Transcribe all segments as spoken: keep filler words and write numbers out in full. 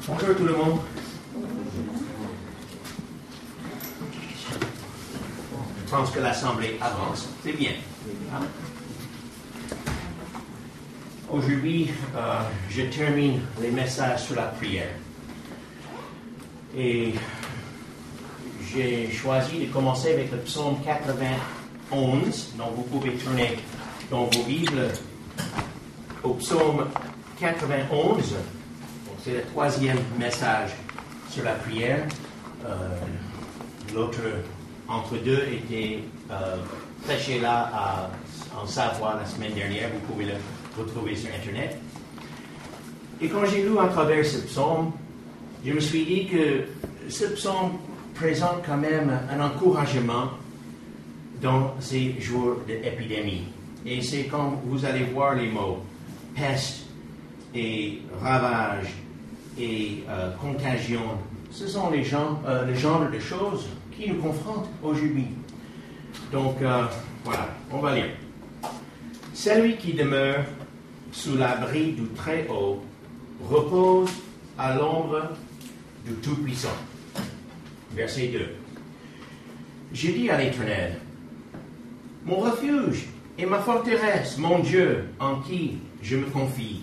Bonjour tout le monde. Je pense que l'Assemblée avance. C'est bien. Aujourd'hui, euh, je termine les messages sur la prière. Et j'ai choisi de commencer avec le psaume quatre-vingt-onze. Donc vous pouvez tourner dans vos Bibles au psaume quatre-vingt-onze. Donc c'est le troisième message sur la prière. Euh, l'autre entre deux était euh, prêché là à, en Savoie la semaine dernière. Vous pouvez le retrouver sur Internet. Et quand j'ai lu à travers ce psaume, je me suis dit que ce psaume présente quand même un encouragement dans ces jours d'épidémie. Et c'est quand vous allez voir les mots peste et ravage et euh, contagion. Ce sont les gens, euh, le genre de choses qui nous confrontent aujourd'hui. Donc, euh, voilà, on va lire. Celui qui demeure sous l'abri du Très-Haut repose à l'ombre du Tout-Puissant. Verset deux. J'ai dit à l'Éternel, mon refuge et ma forteresse, mon Dieu, en qui je me confie.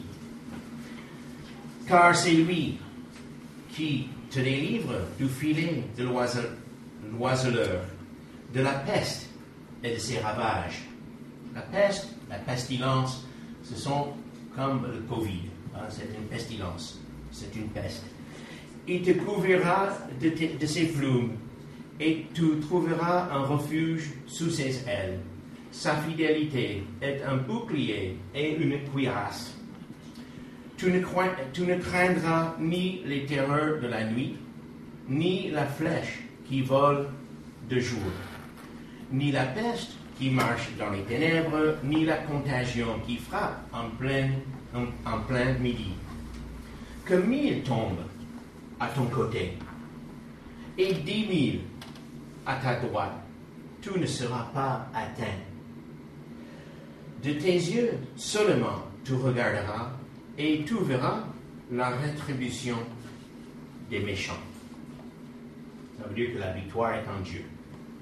Car c'est lui qui te délivre du filet de l'oiseleur, de la peste et de ses ravages. La peste, la pestilence, ce sont comme le Covid. Hein, c'est une pestilence, c'est une peste. Il te couvrira de, te, de ses plumes et tu trouveras un refuge sous ses ailes. Sa fidélité est un bouclier et une cuirasse. Tu ne, crains, tu ne craindras ni les terreurs de la nuit, ni la flèche qui vole de jour, ni la peste qui marche dans les ténèbres, ni la contagion qui frappe en plein, en, en plein midi. Que mille tombent à ton côté et dix mille à ta droite, tu ne seras pas atteint. De tes yeux seulement tu regarderas et tu verras la rétribution des méchants. Ça veut dire que la victoire est en Dieu.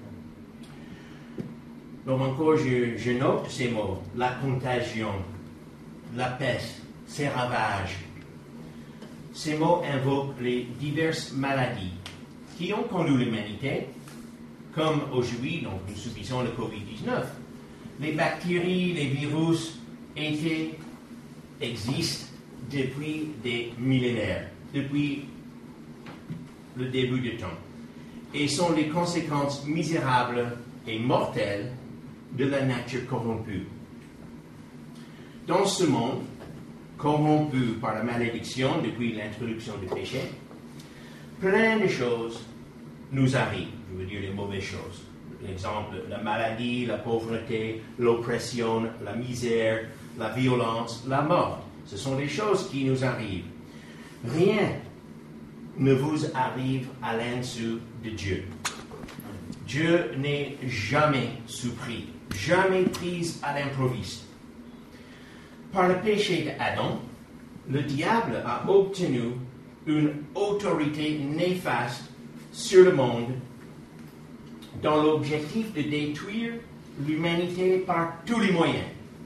Donc encore, je, je note ces mots. La contagion, la peste, ses ravages. Ces mots invoquent les diverses maladies qui ont connu l'humanité, comme aujourd'hui, donc nous subissons le covid dix-neuf. Les bactéries, les virus étaient, existent depuis des millénaires, depuis le début du temps, et sont les conséquences misérables et mortelles de la nature corrompue. Dans ce monde, corrompu par la malédiction depuis l'introduction du péché, plein de choses nous arrivent, je veux dire les mauvaises choses. L'exemple, la maladie, la pauvreté, l'oppression, la misère, la violence, la mort. Ce sont des choses qui nous arrivent. Rien ne vous arrive à l'insu de Dieu. Dieu n'est jamais surpris, jamais pris à l'improviste. Par le péché d'Adam, le diable a obtenu une autorité néfaste sur le monde dans l'objectif de détruire l'humanité par tous les moyens.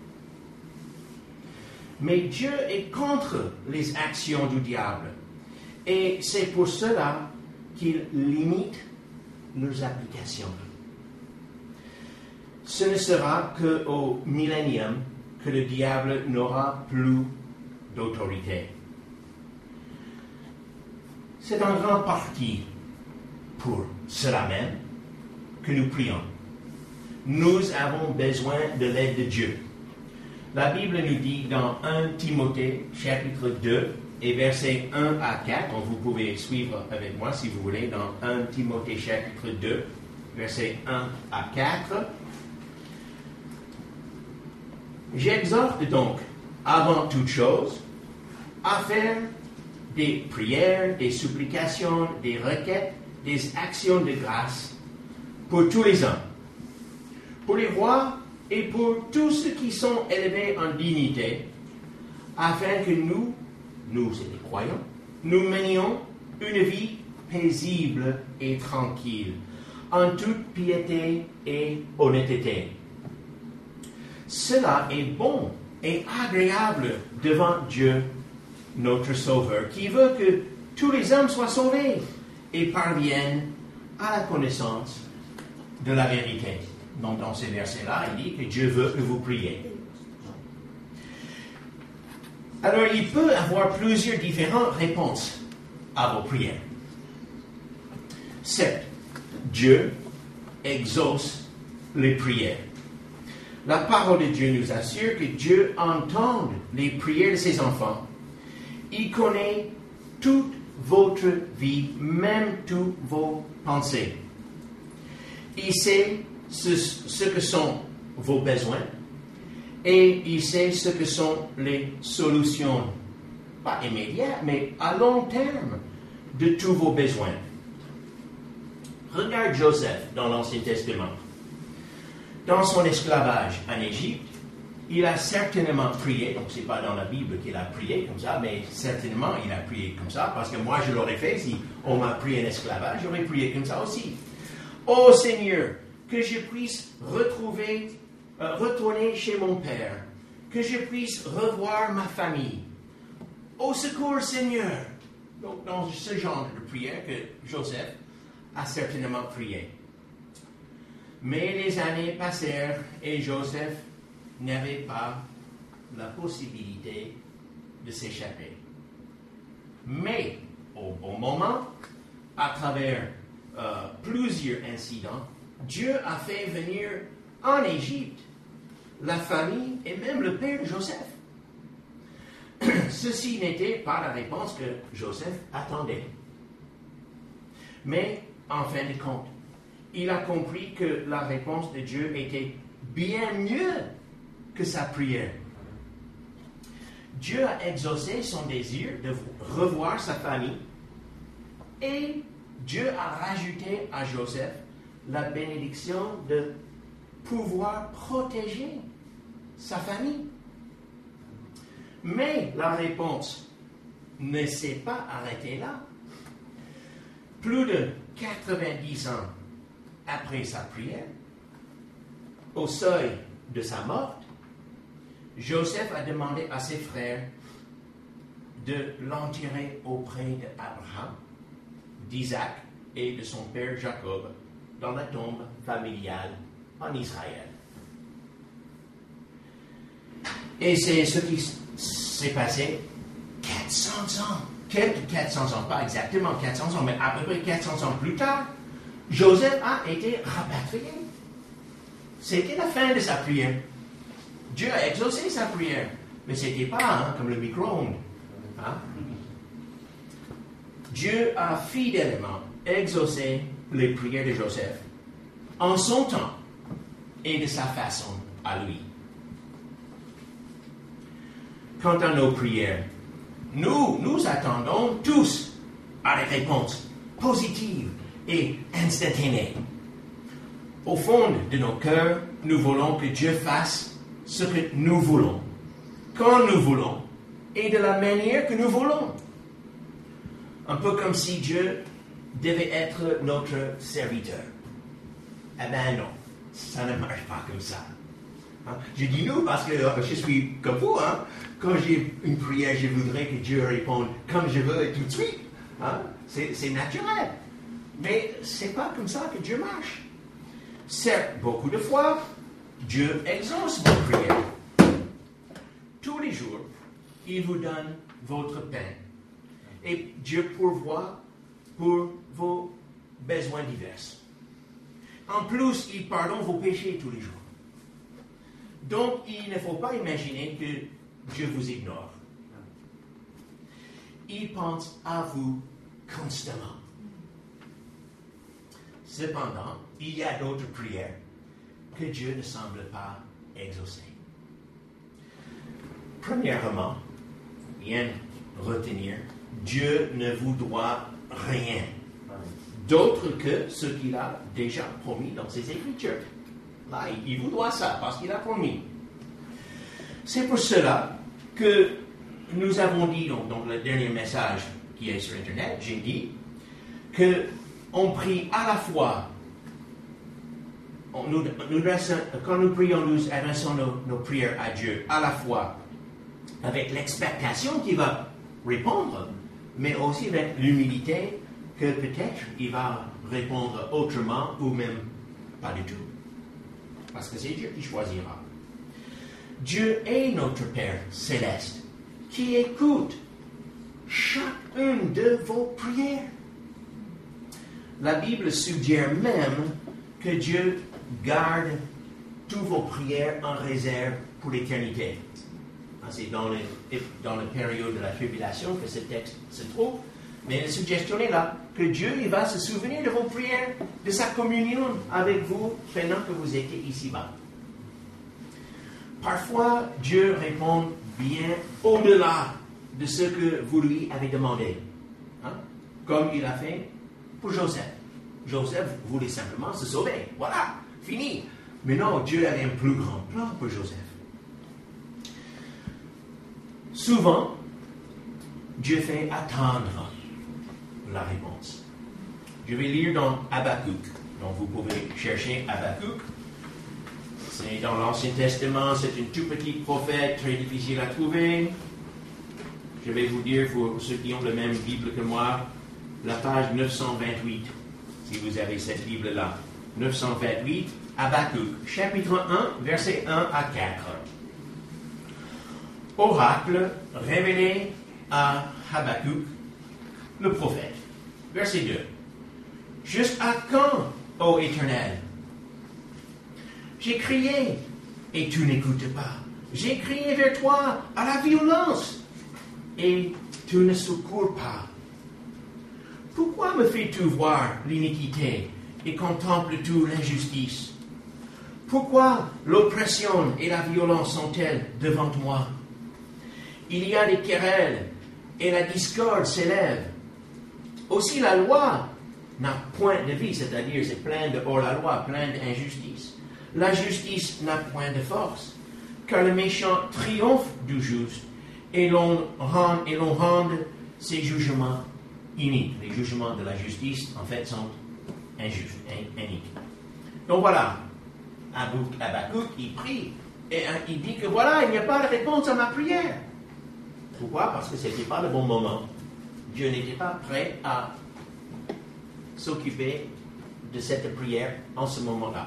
Mais Dieu est contre les actions du diable et c'est pour cela qu'il limite leurs applications. Ce ne sera qu'au millénium que le diable n'aura plus d'autorité. C'est en grande partie pour cela même que nous prions. Nous avons besoin de l'aide de Dieu. La Bible nous dit dans premier Timothée, chapitre deux, et versets un à quatre, donc vous pouvez suivre avec moi si vous voulez, dans premier Timothée, chapitre deux, versets un à quatre. J'exhorte donc, avant toute chose, à faire des prières, des supplications, des requêtes, des actions de grâce pour tous les hommes, pour les rois et pour tous ceux qui sont élevés en dignité, afin que nous, nous et les croyants, nous menions une vie paisible et tranquille, en toute piété et honnêteté. Cela est bon et agréable devant Dieu, notre Sauveur, qui veut que tous les hommes soient sauvés et parviennent à la connaissance de la vérité. Donc, dans ces versets-là, il dit que Dieu veut que vous priez. Alors, il peut avoir plusieurs différentes réponses à vos prières. Certes, Dieu exauce les prières. La parole de Dieu nous assure que Dieu entend les prières de ses enfants. Il connaît toute votre vie, même toutes vos pensées. Il sait ce, ce que sont vos besoins et il sait ce que sont les solutions, pas immédiates, mais à long terme, de tous vos besoins. Regarde Joseph dans l'Ancien Testament. Dans son esclavage en Égypte, il a certainement prié, donc ce n'est pas dans la Bible qu'il a prié comme ça, mais certainement il a prié comme ça, parce que moi je l'aurais fait, si on m'a pris en esclavage, j'aurais prié comme ça aussi. Ô Seigneur, que je puisse retrouver, euh, retourner chez mon Père, que je puisse revoir ma famille. Au secours Seigneur. Donc dans ce genre de prière que Joseph a certainement prié. Mais les années passèrent et Joseph n'avait pas la possibilité de s'échapper. Mais au bon moment, à travers euh, plusieurs incidents, Dieu a fait venir en Égypte la famille et même le père de Joseph. Ceci n'était pas la réponse que Joseph attendait. Mais en fin de compte, il a compris que la réponse de Dieu était bien mieux que sa prière. Dieu a exaucé son désir de revoir sa famille et Dieu a rajouté à Joseph la bénédiction de pouvoir protéger sa famille. Mais la réponse ne s'est pas arrêtée là. Plus de quatre-vingt-dix ans après sa prière, au seuil de sa mort, Joseph a demandé à ses frères de l'enterrer auprès d'Abraham, d'Isaac et de son père Jacob dans la tombe familiale en Israël. Et c'est ce qui s'est passé quatre cents ans. Quelques quatre cents ans, pas exactement quatre cents ans, mais à peu près quatre cents ans plus tard, Joseph a été rapatrié. C'était la fin de sa prière. Dieu a exaucé sa prière, mais ce n'était pas hein, comme le micro-ondes. Hein? Dieu a fidèlement exaucé les prières de Joseph en son temps et de sa façon à lui. Quant à nos prières, nous, nous attendons tous à des réponses positives et instantanées. Au fond de nos cœurs, nous voulons que Dieu fasse ce que nous voulons, quand nous voulons et de la manière que nous voulons. Un peu comme si Dieu devait être notre serviteur. Eh bien non, ça ne marche pas comme ça. Hein? Je dis nous parce que je suis comme vous. Hein? Quand j'ai une prière, je voudrais que Dieu réponde comme je veux et tout de suite. Hein? C'est, c'est naturel. Mais ce n'est pas comme ça que Dieu marche. Certes, beaucoup de fois, Dieu exauce vos prières. Tous les jours, il vous donne votre pain. Et Dieu pourvoit pour vos besoins divers. En plus, il pardonne vos péchés tous les jours. Donc, il ne faut pas imaginer que Dieu vous ignore. Il pense à vous constamment. Cependant, il y a d'autres prières que Dieu ne semble pas exaucer. Premièrement, bien retenir, Dieu ne vous doit rien d'autre que ce qu'il a déjà promis dans ses Écritures. Là, il vous doit ça parce qu'il a promis. C'est pour cela que nous avons dit donc, dans le dernier message qui est sur Internet, j'ai dit qu'on prie à la fois, on, nous, nous, quand nous prions, nous adressons nos, nos prières à Dieu à la fois avec l'expectation qu'il va répondre, mais aussi avec l'humilité que peut-être il va répondre autrement ou même pas du tout. Parce que c'est Dieu qui choisira. Dieu est notre Père céleste qui écoute chacune de vos prières. La Bible suggère même que Dieu garde toutes vos prières en réserve pour l'éternité. C'est dans, les, dans la période de la tribulation que ce texte se trouve. Mais la suggestion est là, que Dieu il va se souvenir de vos prières, de sa communion avec vous pendant que vous étiez ici-bas. Parfois, Dieu répond bien au-delà de ce que vous lui avez demandé. Hein? Comme il a fait pour Joseph. Joseph voulait simplement se sauver. Voilà, fini. Mais non, Dieu avait un plus grand plan pour Joseph. Souvent, Dieu fait attendre la réponse. Je vais lire dans Habakkuk. Donc vous pouvez chercher Habakkuk. C'est dans l'Ancien Testament, c'est un tout petit prophète, très difficile à trouver. Je vais vous dire, pour ceux qui ont la même Bible que moi, la page neuf cent vingt-huit, si vous avez cette Bible-là. neuf cent vingt-huit, Habakkuk, chapitre un, versets un à quatre. Oracle révélé à Habakkuk, le prophète. Verset deux. Jusqu'à quand, ô Éternel? J'ai crié et tu n'écoutes pas. J'ai crié vers toi à la violence et tu ne secours pas. Pourquoi me fais-tu voir l'iniquité et contemples-tu l'injustice? Pourquoi l'oppression et la violence sont-elles devant moi? Il y a des querelles et la discorde s'élève. Aussi la loi n'a point de vie, c'est-à-dire c'est plein de hors-la-loi, plein d'injustice. La justice n'a point de force, car le méchant triomphe du juste, et l'on rend, et l'on rend ses jugements iniques. Les jugements de la justice, en fait, sont injustes, iniques. Donc voilà, Habakkuk, il prie, et il dit que voilà, il n'y a pas de réponse à ma prière. Pourquoi? Parce que ce n'était pas le bon moment. Dieu n'était pas prêt à s'occuper de cette prière en ce moment-là.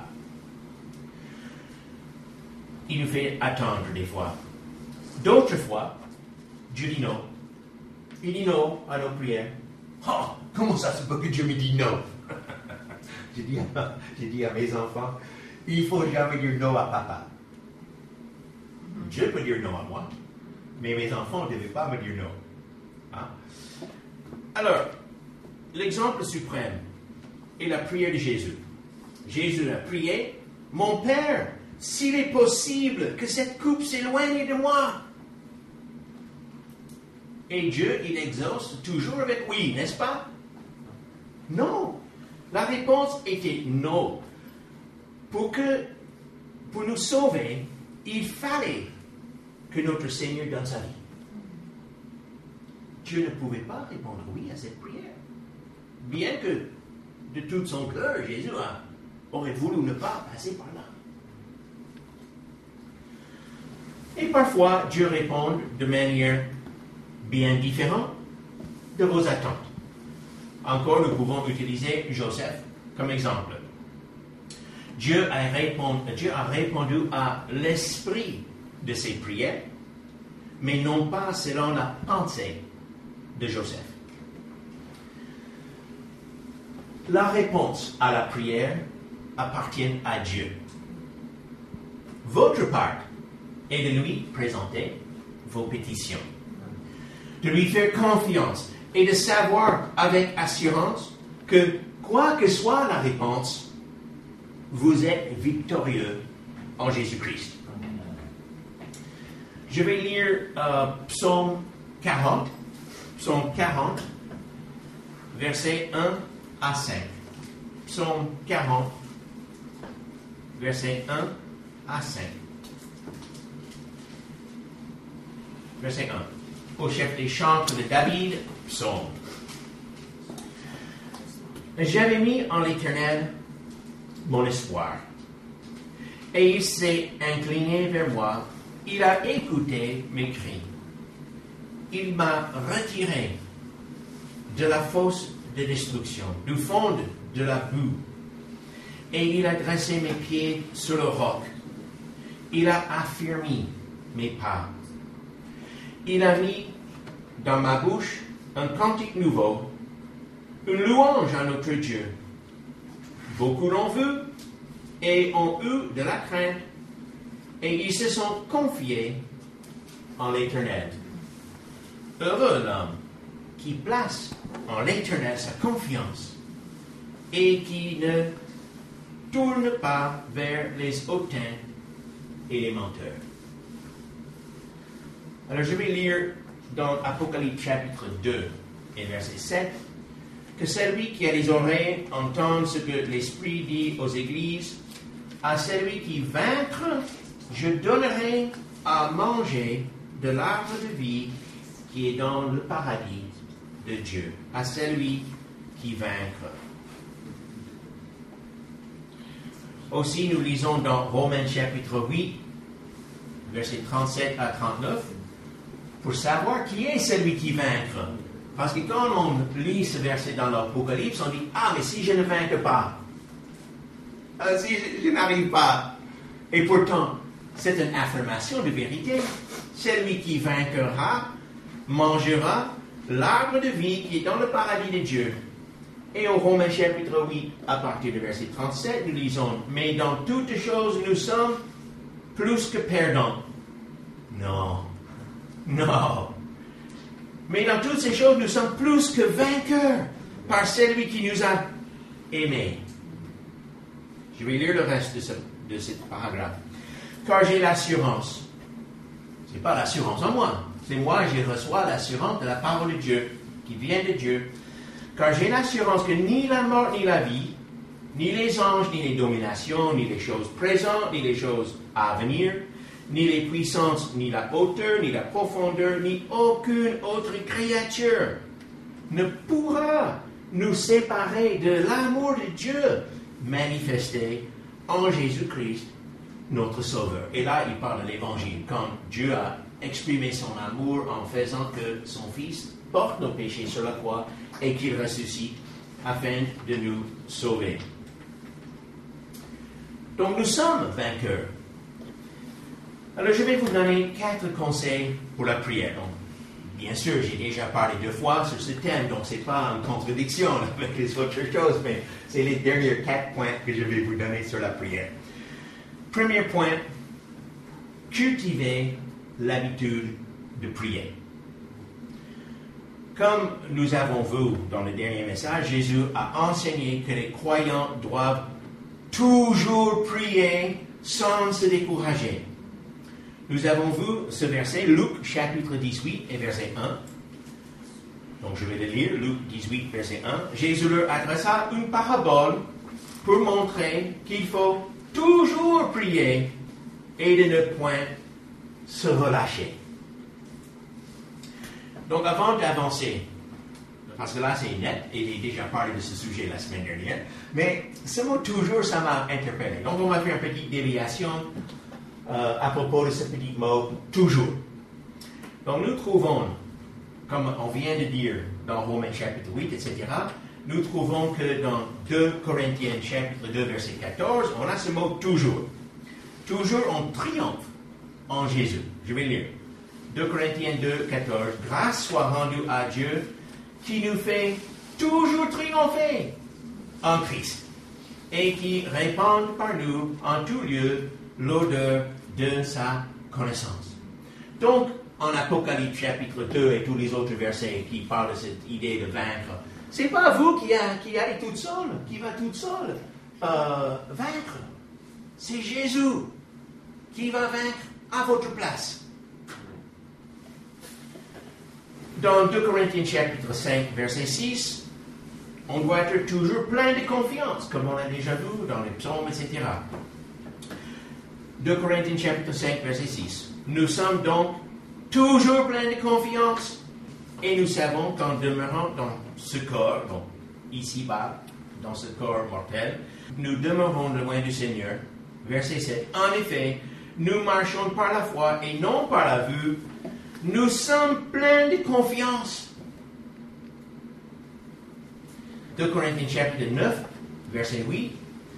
Il nous fait attendre des fois. D'autres fois, Dieu dit non. Il dit non à nos prières. Oh, comment ça se peut que Dieu me dise non? j'ai, dit à, j'ai dit à mes enfants, il ne faut jamais dire non à papa. Dieu peut dire non à moi, mais mes enfants ne devaient pas me dire non. Hein? Alors, l'exemple suprême est la prière de Jésus. Jésus a prié, « Mon Père, s'il est possible que cette coupe s'éloigne de moi. » Et Dieu, il exauce toujours avec « oui », n'est-ce pas? Non. La réponse était non. Pour que, pour nous sauver, il fallait que notre Seigneur donne sa vie. Dieu ne pouvait pas répondre oui à cette prière. Bien que, de tout son cœur, Jésus a, aurait voulu ne pas passer par là. Et parfois, Dieu répond de manière bien différente de vos attentes. Encore, nous pouvons utiliser Joseph comme exemple. Dieu a répondu, Dieu a répondu à l'esprit de ses prières, mais non pas selon la pensée de Joseph. La réponse à la prière appartient à Dieu. Votre part est de lui présenter vos pétitions, de lui faire confiance et de savoir avec assurance que, quoi que soit la réponse, vous êtes victorieux en Jésus-Christ. Je vais lire euh, Psaume quarante, Psaume quarante, versets un à cinq. Psaume quarante, versets un à cinq. Verset un. Au chef des chantres de David, psaume. J'avais mis en l'Éternel mon espoir. Et il s'est incliné vers moi. Il a écouté mes cris. Il m'a retiré de la fosse de destruction, du fond de la boue. Et il a dressé mes pieds sur le roc. Il a affermi mes pas. Il a mis dans ma bouche un cantique nouveau, une louange à notre Dieu. Beaucoup l'ont vu et ont eu de la crainte, et ils se sont confiés en l'Éternel. Heureux l'homme qui place en l'Éternel sa confiance et qui ne tourne pas vers les hautains et les menteurs. Alors je vais lire dans Apocalypse chapitre deux et verset sept que celui qui a les oreilles entende ce que l'Esprit dit aux églises. À celui qui vaincra, je donnerai à manger de l'arbre de vie qui est dans le paradis de Dieu. À celui qui vaincra. Aussi, nous lisons dans Romains chapitre huit, versets trente-sept à trente-neuf, pour savoir qui est celui qui vaincra. Parce que quand on lit ce verset dans l'Apocalypse, on dit « Ah, mais si je ne vainque pas, euh, si je, je n'arrive pas. » Et pourtant, c'est une affirmation de vérité. Celui qui vaincra mangera l'arbre de vie qui est dans le paradis de Dieu. Et au Romains chapitre huit, à partir du verset trente-sept, nous lisons « Mais dans toutes choses, nous sommes plus que perdants. » Non, non. Mais dans toutes ces choses, nous sommes plus que vainqueurs par celui qui nous a aimés. Je vais lire le reste de ce, de ce paragraphe. Car j'ai l'assurance. Ce n'est pas l'assurance en moi. C'est moi, je reçois l'assurance de la parole de Dieu, qui vient de Dieu. Car j'ai l'assurance que ni la mort, ni la vie, ni les anges, ni les dominations, ni les choses présentes, ni les choses à venir, ni les puissances, ni la hauteur, ni la profondeur, ni aucune autre créature ne pourra nous séparer de l'amour de Dieu manifesté en Jésus-Christ, notre Sauveur. Et là, il parle de l'Évangile, quand Dieu a exprimé son amour en faisant que son Fils porte nos péchés sur la croix et qu'il ressuscite afin de nous sauver. Donc nous sommes vainqueurs. Alors, je vais vous donner quatre conseils pour la prière. Donc, bien sûr, j'ai déjà parlé deux fois sur ce thème, donc ce n'est pas en contradiction avec les autres choses, mais c'est les derniers quatre points que je vais vous donner sur la prière. Premier point, cultivez l'habitude de prier. Comme nous avons vu dans le dernier message, Jésus a enseigné que les croyants doivent toujours prier sans se décourager. Nous avons vu ce verset, Luc chapitre dix-huit et verset un. Donc je vais le lire, Luc dix-huit, verset un. Jésus leur adressa une parabole pour montrer qu'il faut toujours prier et de ne point se relâcher. Donc avant d'avancer, parce que là c'est net, et j'ai déjà parlé de ce sujet la semaine dernière, mais ce mot toujours, ça m'a interpellé. Donc on va faire une petite déviation Euh, à propos de ce petit mot « toujours ». Donc nous trouvons, comme on vient de dire dans Romains chapitre huit, et cetera, nous trouvons que dans deux Corinthiens chapitre deux, verset quatorze, on a ce mot « toujours ». Toujours on triomphe en Jésus. Je vais lire. deux Corinthiens deux, quatorze. « Grâce soit rendue à Dieu qui nous fait toujours triompher en Christ et qui répand par nous en tout lieu l'odeur de sa connaissance. » Donc, en Apocalypse chapitre deux et tous les autres versets qui parlent de cette idée de vaincre, c'est pas vous qui, a, qui allez toute seule, qui va toute seule euh, vaincre. C'est Jésus qui va vaincre à votre place. Dans deux Corinthiens chapitre cinq, verset six, on doit être toujours plein de confiance, comme on l'a déjà vu dans les psaumes, et cetera. deux Corinthiens chapitre cinq, verset six. Nous sommes donc toujours pleins de confiance et nous savons qu'en demeurant dans ce corps, donc ici-bas, dans ce corps mortel, nous demeurons loin du Seigneur. Verset sept. En effet, nous marchons par la foi et non par la vue. Nous sommes pleins de confiance. deux Corinthiens chapitre neuf, verset huit.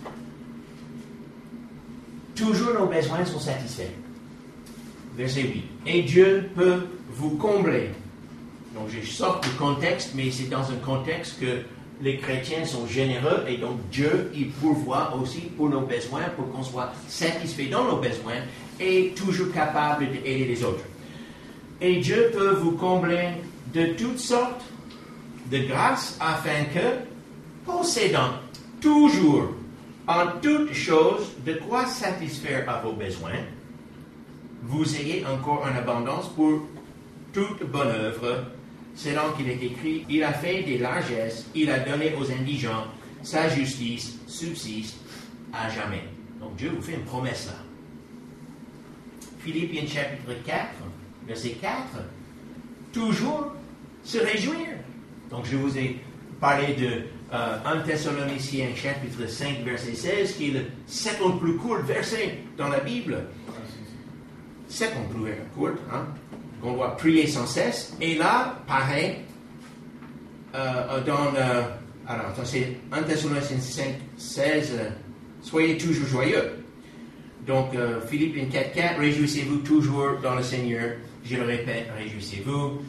Toujours nos besoins sont satisfaits. Verset huit. Et Dieu peut vous combler. Donc je sors du contexte, mais c'est dans un contexte que les chrétiens sont généreux et donc Dieu, il pourvoit aussi pour nos besoins, pour qu'on soit satisfait dans nos besoins et toujours capable d'aider les autres. Et Dieu peut vous combler de toutes sortes de grâces afin que, possédant toujours en toutes choses de quoi satisfaire à vos besoins, vous ayez encore en abondance pour toute bonne œuvre. Selon qu'il est écrit, il a fait des largesses, il a donné aux indigents, sa justice subsiste à jamais. Donc Dieu vous fait une promesse là. Philippiens chapitre quatre, verset quatre, toujours se réjouir. Donc je vous ai parlé de euh, un Thessaloniciens chapitre cinq, verset seize, qui est le second plus court verset dans la Bible. Second plus court, hein? Qu'on doit prier sans cesse. Et là, pareil, euh, dans, euh, alors, c'est un Thessaloniciens cinq, seize, euh, soyez toujours joyeux. Donc, euh, Philippiens quatre, quatre, réjouissez-vous toujours dans le Seigneur. Je le répète, réjouissez-vous.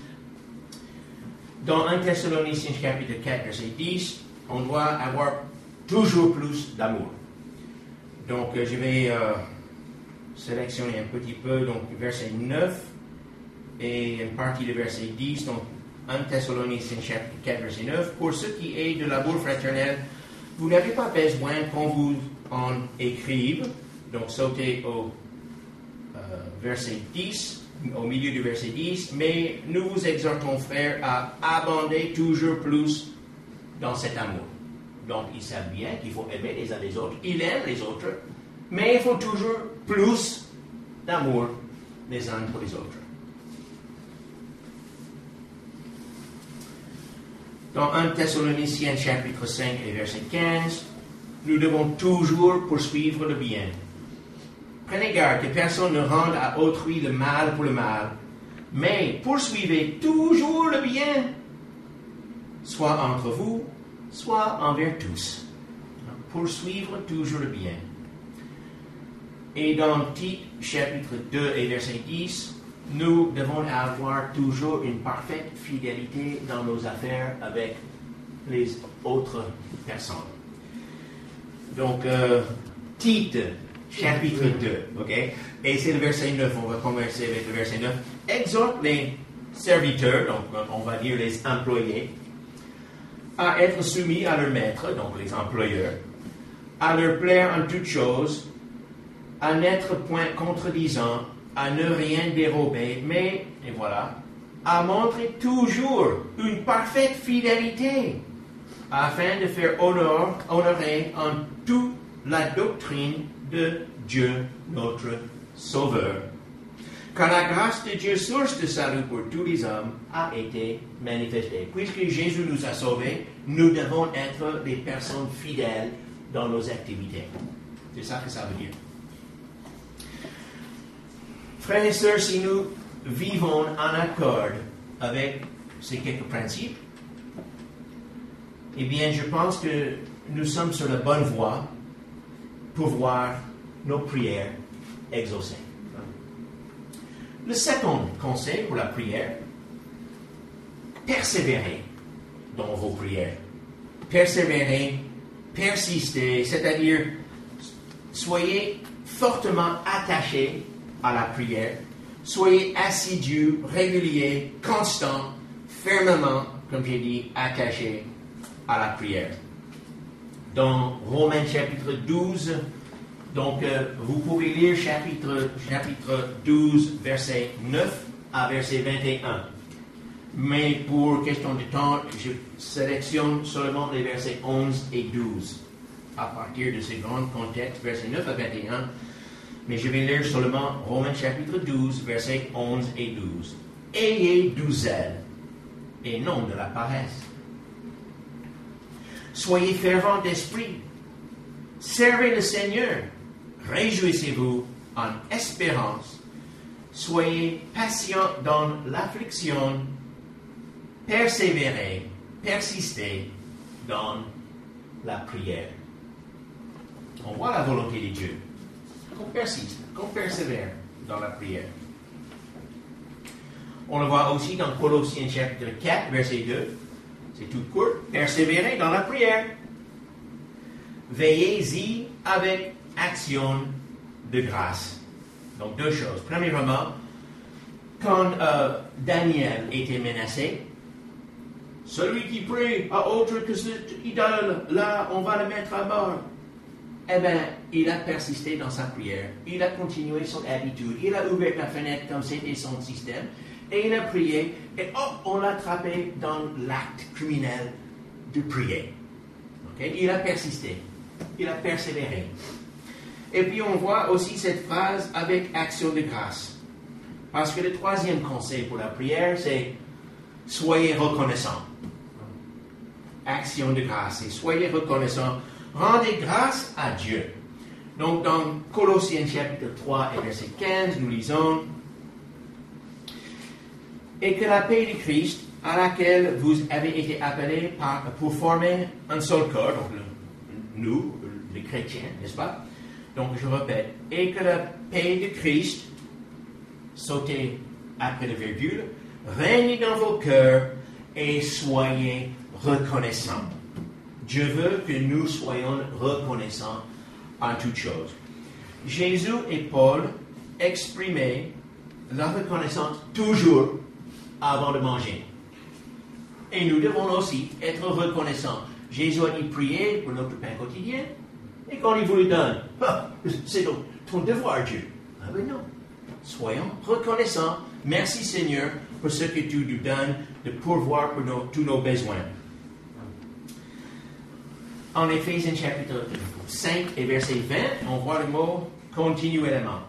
Dans un Thessaloniciens chapitre quatre, verset dix, on doit avoir toujours plus d'amour. Donc, euh, je vais euh, sélectionner un petit peu, donc, verset neuf. Et une partie du verset dix, donc un Thessaloniciens chapitre quatre, verset neuf. Pour ce qui est de l'amour fraternel, vous n'avez pas besoin qu'on vous en écrive. Donc sautez au euh, verset dix, au milieu du verset dix. Mais nous vous exhortons, frères, à abonder toujours plus dans cet amour. Donc ils savent bien qu'il faut aimer les uns les autres. Ils aiment les autres, mais il faut toujours plus d'amour les uns pour les autres. Dans un Thessaloniciens chapitre cinq et verset quinze, nous devons toujours poursuivre le bien. Prenez garde que personne ne rende à autrui le mal pour le mal, mais poursuivez toujours le bien, soit entre vous, soit envers tous. Poursuivre toujours le bien. Et dans Tite chapitre deux et verset dix, nous devons avoir toujours une parfaite fidélité dans nos affaires avec les autres personnes. Donc, euh, Tite, chapitre deux, ok? Et c'est le verset neuf, on va commencer avec le verset neuf. Exhorte les serviteurs, donc on va dire les employés, à être soumis à leur maître, donc les employeurs, à leur plaire en toutes choses, à n'être point contredisant, à ne rien dérober, mais, et voilà, à montrer toujours une parfaite fidélité, afin de faire honneur, honorer en toute la doctrine de Dieu, notre Sauveur. Car la grâce de Dieu, source de salut pour tous les hommes, a été manifestée. Puisque Jésus nous a sauvés, nous devons être des personnes fidèles dans nos activités. C'est ça que ça veut dire. Frères et sœurs, si nous vivons en accord avec ces quelques principes, eh bien, je pense que nous sommes sur la bonne voie pour voir nos prières exaucées. Le second conseil pour la prière, persévérez dans vos prières. Persévérez, persistez, c'est-à-dire soyez fortement attachés à la prière. Soyez assidus, réguliers, constants, fermement, comme j'ai dit, attachés à la prière. Dans Romains chapitre douze, donc euh, vous pouvez lire chapitre, chapitre douze, verset neuf à verset vingt et un. Mais pour question de temps, je sélectionne seulement les versets onze et douze. À partir de ces grands contextes, versets neuf à vingt et un. Mais je vais lire seulement Romains chapitre douze, versets onze et douze. Ayez du zèle et non de la paresse. Soyez fervents d'esprit. Servez le Seigneur. Réjouissez-vous en espérance. Soyez patients dans l'affliction. Persévérez, persistez dans la prière. On voit la volonté de Dieu. Qu'on persiste, qu'on persévère dans la prière. On le voit aussi dans Colossiens chapitre quatre, verset deux. C'est tout court. Persévérez dans la prière. Veillez-y avec action de grâce. Donc deux choses. Premièrement, quand euh, Daniel était menacé, celui qui prie à autre que cette idole, là, on va le mettre à mort. Eh bien, il a persisté dans sa prière. Il a continué son habitude. Il a ouvert la fenêtre comme c'était son système. Et il a prié. Et hop, on l'a attrapé dans l'acte criminel de prier. Okay? Il a persisté. Il a persévéré. Et puis on voit aussi cette phrase avec action de grâce. Parce que le troisième conseil pour la prière, c'est soyez reconnaissants. Action de grâce. Et soyez reconnaissants. Rendez grâce à Dieu. Donc, dans Colossiens chapitre trois et verset quinze, nous lisons « Et que la paix de Christ, à laquelle vous avez été appelés par, pour former un seul corps, donc le, nous, les chrétiens, n'est-ce pas? Donc, je répète, « Et que la paix de Christ, sautez après la virgule, règne dans vos cœurs et soyez reconnaissants. » Dieu veut que nous soyons reconnaissants en toutes choses. Jésus et Paul exprimaient la reconnaissance toujours avant de manger. Et nous devons aussi être reconnaissants. Jésus a dit prier pour notre pain quotidien, et quand il vous le donne, ah, c'est donc ton devoir, Dieu. Ah ben non. Soyons reconnaissants. Merci Seigneur pour ce que tu nous donnes de pourvoir pour nos, tous nos besoins. En Éphésiens chapitre cinq et verset vingt, on voit le mot continuellement.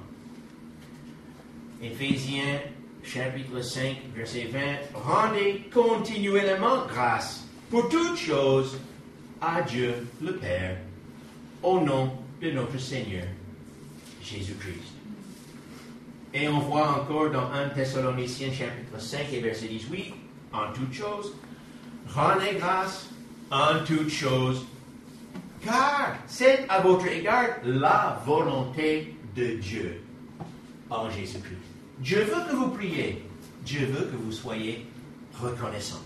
Éphésiens chapitre cinq, verset vingt, rendez continuellement grâce pour toutes choses à Dieu le Père, au nom de notre Seigneur Jésus-Christ. Et on voit encore dans un Thessaloniciens chapitre cinq et verset dix-huit, en toutes choses, rendez grâce en toutes choses, car c'est à votre égard la volonté de Dieu en Jésus-Christ. Dieu veut que vous priez. Dieu veut que vous soyez reconnaissants.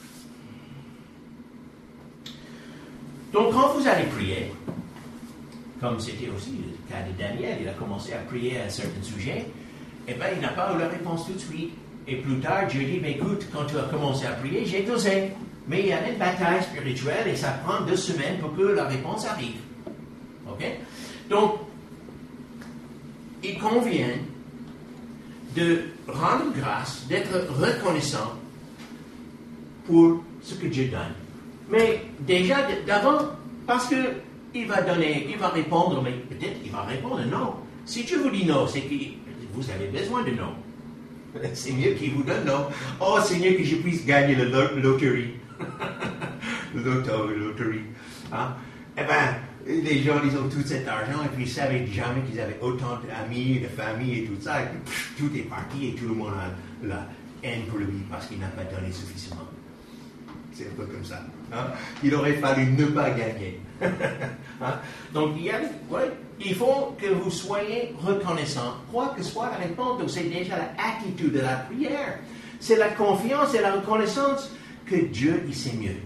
Donc, quand vous allez prier, comme c'était aussi le cas de Daniel, il a commencé à prier à un certain sujet, eh bien, il n'a pas eu la réponse tout de suite. Et plus tard, Dieu dit, mais écoute, quand tu as commencé à prier, j'ai dosé. Mais il y a une bataille spirituelle et ça prend deux semaines pour que la réponse arrive. OK? Donc, il convient de rendre grâce, d'être reconnaissant pour ce que Dieu donne. Mais déjà d'avant, parce qu'il va donner, il va répondre, mais peut-être il va répondre non. Si Dieu vous dit non, c'est que vous avez besoin de non. C'est mieux qu'il vous donne non. Oh Seigneur, que je puisse gagner la loterie. L'auto, loterie. Hein? Eh bien, les gens, ils ont tout cet argent et puis ils ne savaient jamais qu'ils avaient autant d'amis, de famille et tout ça. Et puis, pff, tout est parti et tout le monde a la haine pour lui parce qu'il n'a pas donné suffisamment. C'est un peu comme ça. Hein? Il aurait fallu ne pas gagner. Hein? Donc, il, y a, ouais, il faut que vous soyez reconnaissants, quoi que soit la réponse. Donc, c'est déjà l'attitude de la prière. C'est la confiance et la reconnaissance que Dieu, il sait mieux.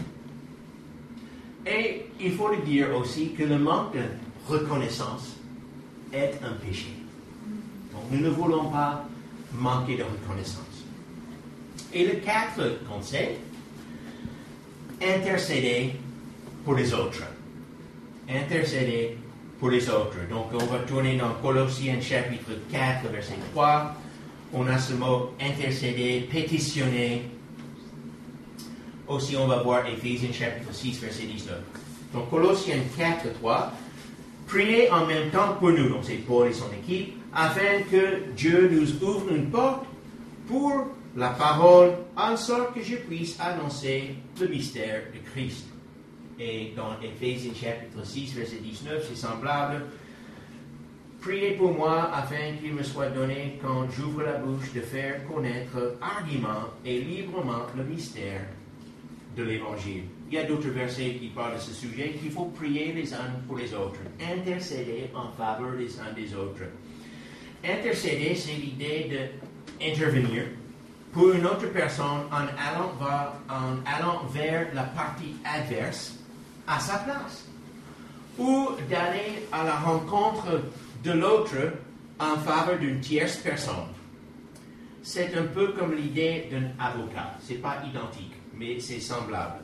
Et il faut le dire aussi que le manque de reconnaissance est un péché. Donc, nous ne voulons pas manquer de reconnaissance. Et le quatre conseil, intercéder pour les autres. Intercéder pour les autres. Donc, on va tourner dans Colossiens chapitre quatre, verset trois. On a ce mot intercéder, pétitionner. Aussi, on va voir Éphésiens chapitre six, verset dix-neuf. Donc, Colossiens quatre, trois. Priez en même temps pour nous, donc c'est Paul et son équipe, afin que Dieu nous ouvre une porte pour la parole, en sorte que je puisse annoncer le mystère de Christ, et dans Éphésiens chapitre six, verset dix-neuf, c'est semblable. Priez pour moi afin qu'il me soit donné, quand j'ouvre la bouche, de faire connaître argument et librement le mystère de l'Évangile. Il y a d'autres versets qui parlent de ce sujet, qu'il faut prier les uns pour les autres, intercéder en faveur des uns des autres. Intercéder, c'est l'idée d'intervenir pour une autre personne en allant, vers, en allant vers la partie adverse à sa place, ou d'aller à la rencontre de l'autre en faveur d'une tierce personne. C'est un peu comme l'idée d'un avocat. Ce n'est pas identique, mais c'est semblable.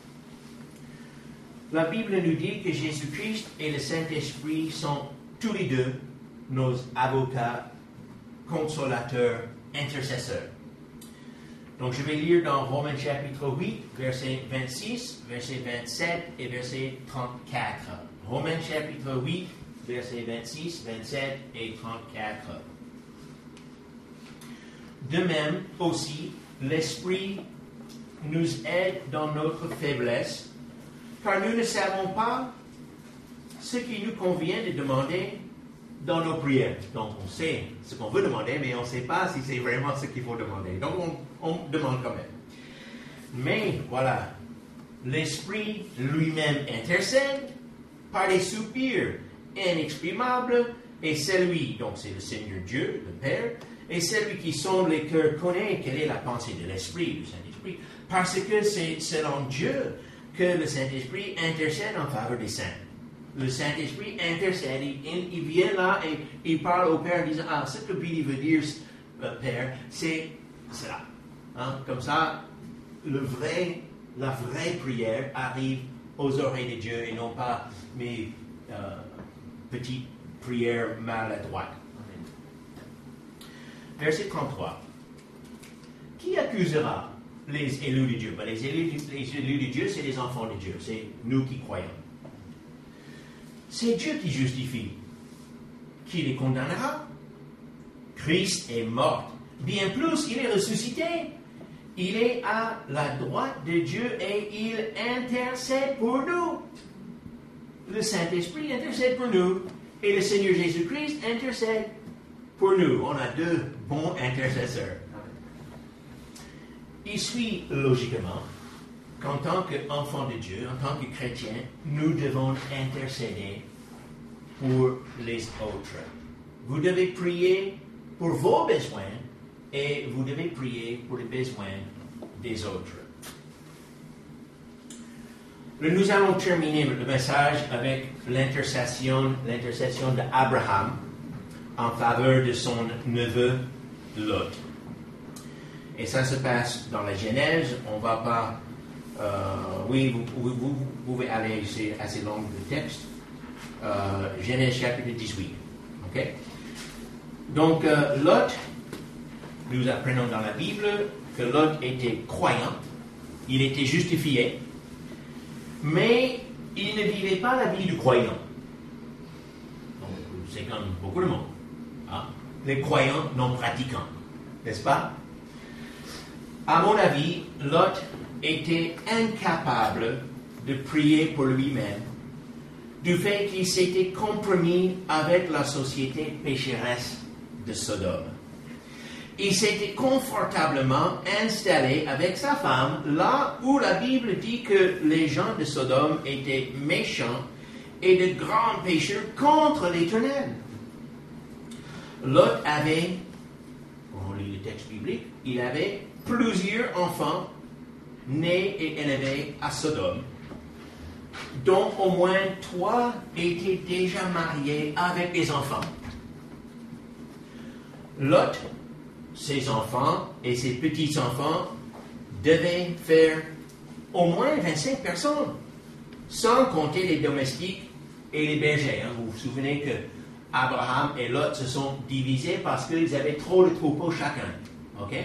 La Bible nous dit que Jésus-Christ et le Saint-Esprit sont tous les deux nos avocats, consolateurs, intercesseurs. Donc je vais lire dans Romains chapitre huit, verset vingt-six, verset vingt-sept et verset trente-quatre. Romains chapitre huit, versets vingt-six, vingt-sept et trente-quatre. De même aussi, l'Esprit nous aide dans notre faiblesse, car nous ne savons pas ce qui nous convient de demander dans nos prières. Donc on sait ce qu'on veut demander, mais on ne sait pas si c'est vraiment ce qu'il faut demander. Donc on, on demande quand même. Mais voilà, l'Esprit lui-même intercède par des soupirs inexprimables, et celui, donc c'est le Seigneur Dieu, le Père, et celui qui sonde les cœurs connaît quelle est la pensée de l'Esprit, du Saint-Esprit, parce que c'est selon Dieu que le Saint-Esprit intercède en faveur des saints. Le Saint-Esprit intercède, il, il vient là et il parle au Père en disant, ah, ce que Billy veut dire, euh, Père, c'est cela. Hein? Comme ça, le vrai, la vraie prière arrive aux oreilles de Dieu et non pas mes euh, petites prières maladroites. Verset trente-trois. Qui accusera les élus de Dieu? Ben, les, élus, les élus de Dieu, c'est les enfants de Dieu. C'est nous qui croyons. C'est Dieu qui justifie. Qui les condamnera? Christ est mort. Bien plus, il est ressuscité. Il est à la droite de Dieu et il intercède pour nous. Le Saint-Esprit intercède pour nous et le Seigneur Jésus-Christ intercède pour nous. On a deux bons intercesseurs. Il suit logiquement qu'en tant qu'enfants de Dieu, en tant que chrétiens, nous devons intercéder pour les autres. Vous devez prier pour vos besoins et vous devez prier pour les besoins des autres. Nous allons terminer le message avec l'intercession, l'intercession d'Abraham en faveur de son neveu Lot. Et ça se passe dans la Genèse. On ne va pas... Euh, oui, vous, vous, vous, vous pouvez aller, c'est assez long le texte. Euh, Genèse chapitre dix-huit. Ok? Donc, euh, Lot, nous apprenons dans la Bible que Lot était croyant, il était justifié, mais il ne vivait pas la vie du croyant. Donc, c'est comme beaucoup de monde. Hein? Les croyants non pratiquants, n'est-ce pas? À mon avis, Lot était incapable de prier pour lui-même du fait qu'il s'était compromis avec la société pécheresse de Sodome. Il s'était confortablement installé avec sa femme là où la Bible dit que les gens de Sodome étaient méchants et de grands pécheurs contre l'Éternel. Lot avait, on lit le texte biblique, il avait plusieurs enfants nés et élevés à Sodome, dont au moins trois étaient déjà mariés avec des enfants. Lot, ses enfants et ses petits-enfants devaient faire au moins vingt-cinq personnes, sans compter les domestiques et les bergers. Hein. Vous vous souvenez que Abraham et Lot se sont divisés parce qu'ils avaient trop de troupeaux chacun. Ok?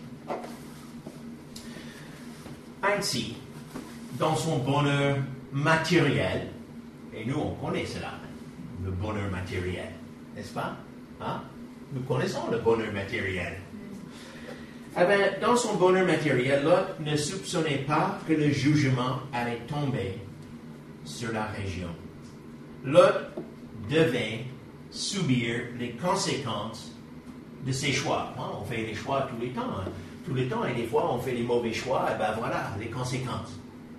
Ainsi, dans son bonheur matériel, et nous on connaît cela, le bonheur matériel, n'est-ce pas? Hein? Nous connaissons le bonheur matériel. Eh bien, dans son bonheur matériel, Lot ne soupçonnait pas que le jugement allait tomber sur la région. Lot devait subir les conséquences de ses choix. Hein, on fait des choix tous les temps. Hein. Tous les temps, et des fois, on fait les mauvais choix, et ben voilà, les conséquences.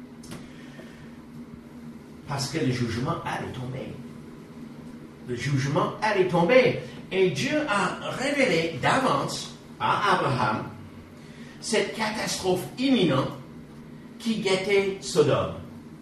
Parce que le jugement allait tomber. Le jugement allait tomber. Et Dieu a révélé d'avance à Abraham cette catastrophe imminente qui guettait Sodome.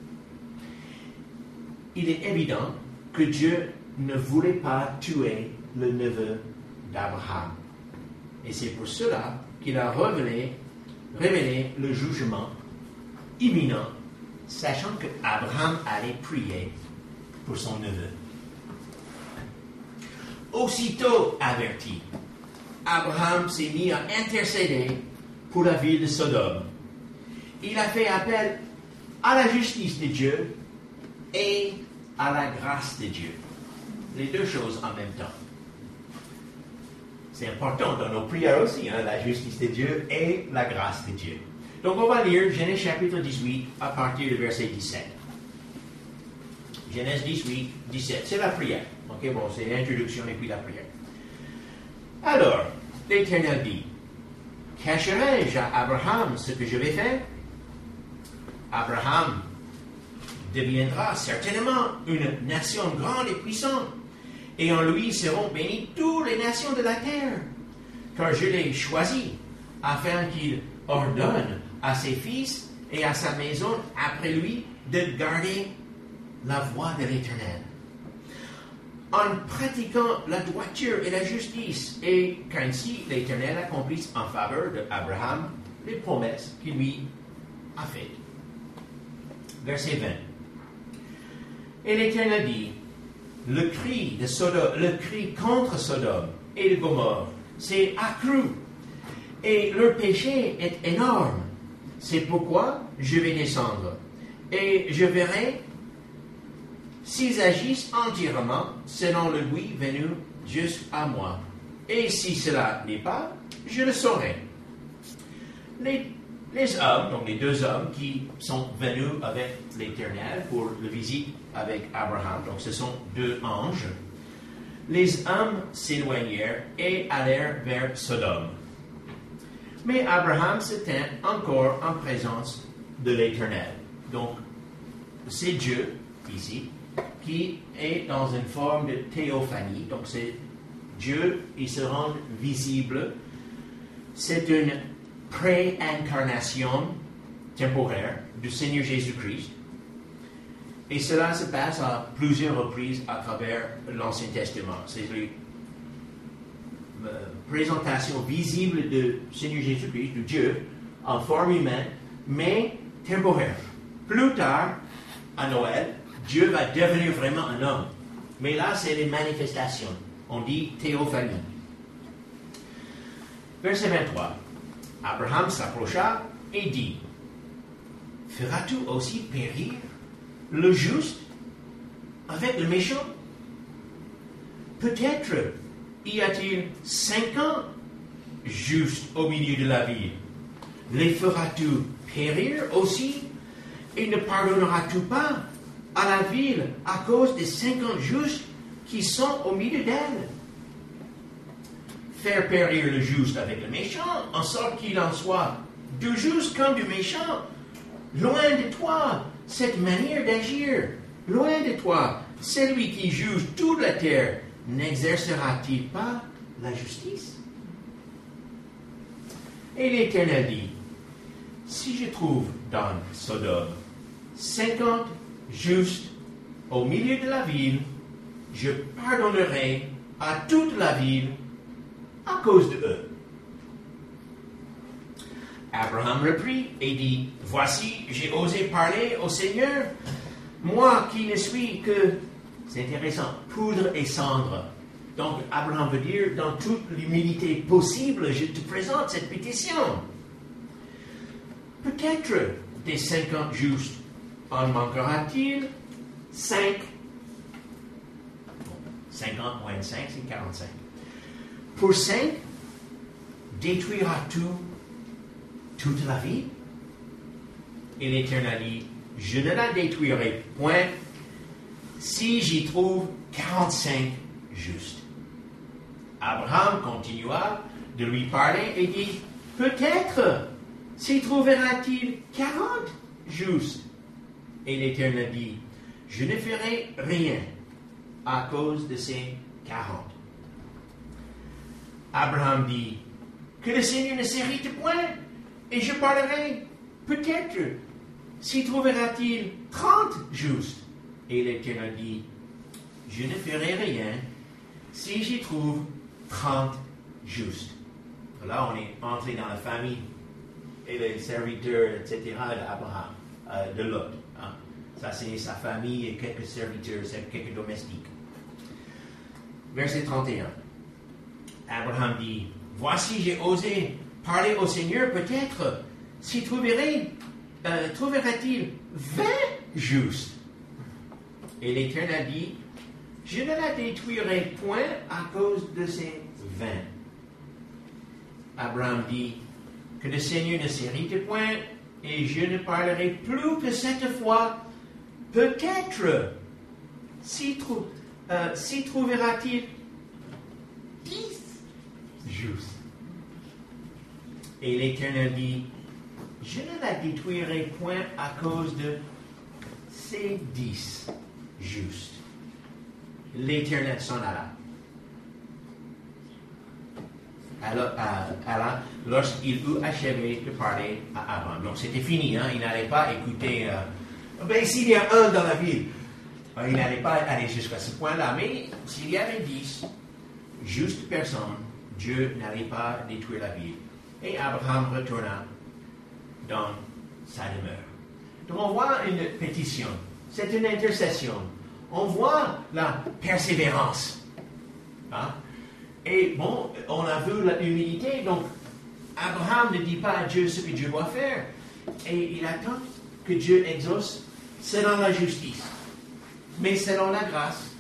Il est évident que Dieu ne voulait pas tuer le neveu d'Abraham. Et c'est pour cela qu'il a révélé, révélé le jugement imminent, sachant qu'Abraham allait prier pour son neveu. Aussitôt averti, Abraham s'est mis à intercéder pour la ville de Sodome. Il a fait appel à la justice de Dieu et à la grâce de Dieu. Les deux choses en même temps. C'est important dans nos prières aussi, hein, la justice de Dieu et la grâce de Dieu. Donc on va lire Genèse chapitre dix-huit à partir du verset dix-sept. Genèse dix-huit, dix-sept, c'est la prière. Ok, bon, c'est l'introduction et puis la prière. Alors, l'Éternel dit, cacherai-je à Abraham ce que je vais faire? Abraham deviendra certainement une nation grande et puissante, et en lui seront bénies toutes les nations de la terre, car je l'ai choisi, afin qu'il ordonne à ses fils et à sa maison après lui de garder la voie de l'Éternel, en pratiquant la droiture et la justice, et qu'ainsi l'Éternel accomplisse en faveur d'Abraham les promesses qu'il lui a faites. Verset vingt. Et l'Éternel dit, le cri de Sodome, le cri contre Sodome et de Gomorrhe s'est accru, et leur péché est énorme. C'est pourquoi je vais descendre, et je verrai s'ils agissent entièrement selon le but venu jusqu'à moi. Et si cela n'est pas, je le saurai. Les, les hommes, donc les deux hommes qui sont venus avec l'Éternel pour la visite avec Abraham, donc ce sont deux anges, les hommes s'éloignèrent et allèrent vers Sodome. Mais Abraham se tint encore en présence de l'Éternel. Donc, c'est Dieu, ici, qui est dans une forme de théophanie. Donc, c'est Dieu, il se rend visible. C'est une pré-incarnation temporaire du Seigneur Jésus-Christ. Et cela se passe à plusieurs reprises à travers l'Ancien Testament. C'est la présentation visible du Seigneur Jésus-Christ, de Dieu, en forme humaine, mais temporaire. Plus tard, à Noël, Dieu va devenir vraiment un homme. Mais là, c'est les manifestations. On dit théophanie. Verset vingt-trois. Abraham s'approcha et dit, feras-tu aussi périr le juste avec le méchant? Peut-être y a-t-il cinquante justes au milieu de la ville. Les feras-tu périr aussi? Et ne pardonneras-tu pas à la ville à cause des cinquante justes qui sont au milieu d'elle? Faire périr le juste avec le méchant, en sorte qu'il en soit du juste comme du méchant. Loin de toi cette manière d'agir. Loin de toi, celui qui juge toute la terre, n'exercera-t-il pas la justice? Et l'Éternel dit, si je trouve dans Sodome cinquante justes au milieu de la ville, je pardonnerai à toute la ville à cause de eux. Abraham reprit et dit, voici, j'ai osé parler au Seigneur, moi qui ne suis que, c'est intéressant, poudre et cendre. Donc Abraham veut dire, dans toute l'humilité possible, je te présente cette pétition. Peut-être des cinquante justes en manquera-t-il cinq? cinquante moins cinq, c'est quarante-cinq. Pour cinq, détruiras-tu toute la vie? Et l'Éternel dit, je ne la détruirai point si j'y trouve quarante-cinq justes. Abraham continua de lui parler et dit, peut-être s'y trouvera-t-il quarante justes. Et l'Éternel dit, je ne ferai rien à cause de ces quarante. Abraham dit, que le Seigneur ne s'irrite point, et je parlerai, peut-être s'y trouvera-t-il trente justes. Et l'Éternel dit, je ne ferai rien si j'y trouve trente justes. Là, on est entré dans la famille et les serviteurs, et cetera d'Abraham, euh, de Lot. Hein. Ça, c'est sa famille et quelques serviteurs, quelques domestiques. Verset trente et un. Abraham dit, voici, j'ai osé parler au Seigneur, peut-être s'y trouverait, euh, trouvera-t-il vingt justes. Et l'Éternel dit, je ne la détruirai point à cause de ces vingt. Abraham dit, que le Seigneur ne s'irrite point, et je ne parlerai plus que cette fois. Peut-être s'y, trou- euh, s'y trouvera-t-il dix justes. Et l'Éternel dit, je ne la détruirai point à cause de ces dix justes. L'Éternel s'en alla. Alors, alors, lorsqu'il eut achevé de parler à Abraham. Donc c'était fini, hein? Il n'allait pas écouter. Euh, ben, s'il y a un dans la ville, il n'allait pas aller jusqu'à ce point-là. Mais s'il y avait dix justes personnes, Dieu n'allait pas détruire la ville. Et Abraham retourna dans sa demeure. Donc on voit une pétition. C'est une intercession. On voit la persévérance. Hein? Et bon, on a vu l'humilité, donc Abraham ne dit pas à Dieu ce que Dieu doit faire, et il attend que Dieu exauce selon la justice, mais selon la grâce.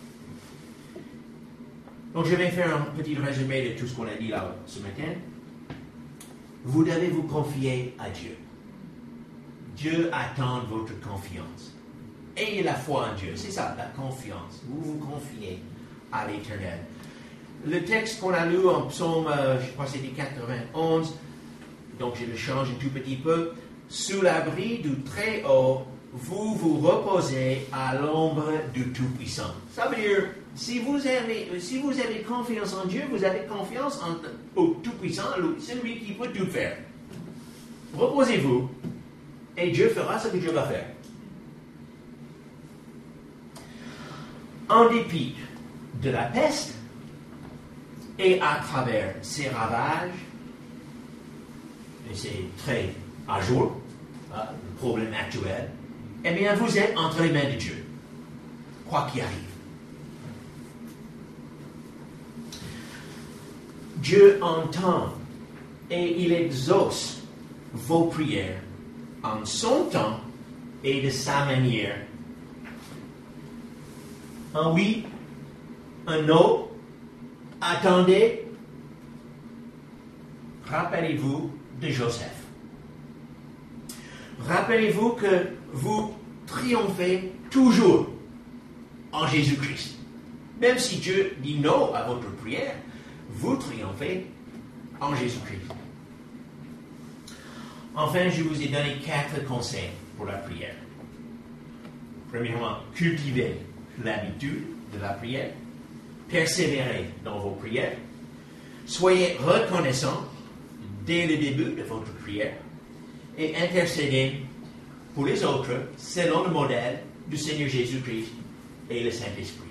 Donc je vais faire un petit résumé de tout ce qu'on a dit là ce matin. Vous devez vous confier à Dieu. Dieu attend votre confiance. Ayez la foi en Dieu, c'est ça, la confiance. Vous vous confiez à l'Éternel. Le texte qu'on a lu en psaume, euh, je crois que c'était quatre-vingt-onze, donc je le change un tout petit peu. Sous l'abri du Très-Haut, vous vous reposez à l'ombre du Tout-Puissant. Ça veut dire, si vous avez, si vous avez confiance en Dieu, vous avez confiance en, au Tout-Puissant, celui qui peut tout faire. Reposez-vous, et Dieu fera ce que Dieu va faire. En dépit de la peste, et à travers ces ravages, et c'est très à jour, hein, le problème actuel, eh bien, vous êtes entre les mains de Dieu, quoi qu'il arrive. Dieu entend et il exauce vos prières en son temps et de sa manière. Un oui, un non. Attendez, rappelez-vous de Joseph. Rappelez-vous que vous triomphez toujours en Jésus-Christ. Même si Dieu dit non à votre prière, vous triomphez en Jésus-Christ. Enfin, je vous ai donné quatre conseils pour la prière. Premièrement, cultivez l'habitude de la prière. Persévérez dans vos prières. Soyez reconnaissants dès le début de votre prière et intercédez pour les autres selon le modèle du Seigneur Jésus-Christ et le Saint-Esprit.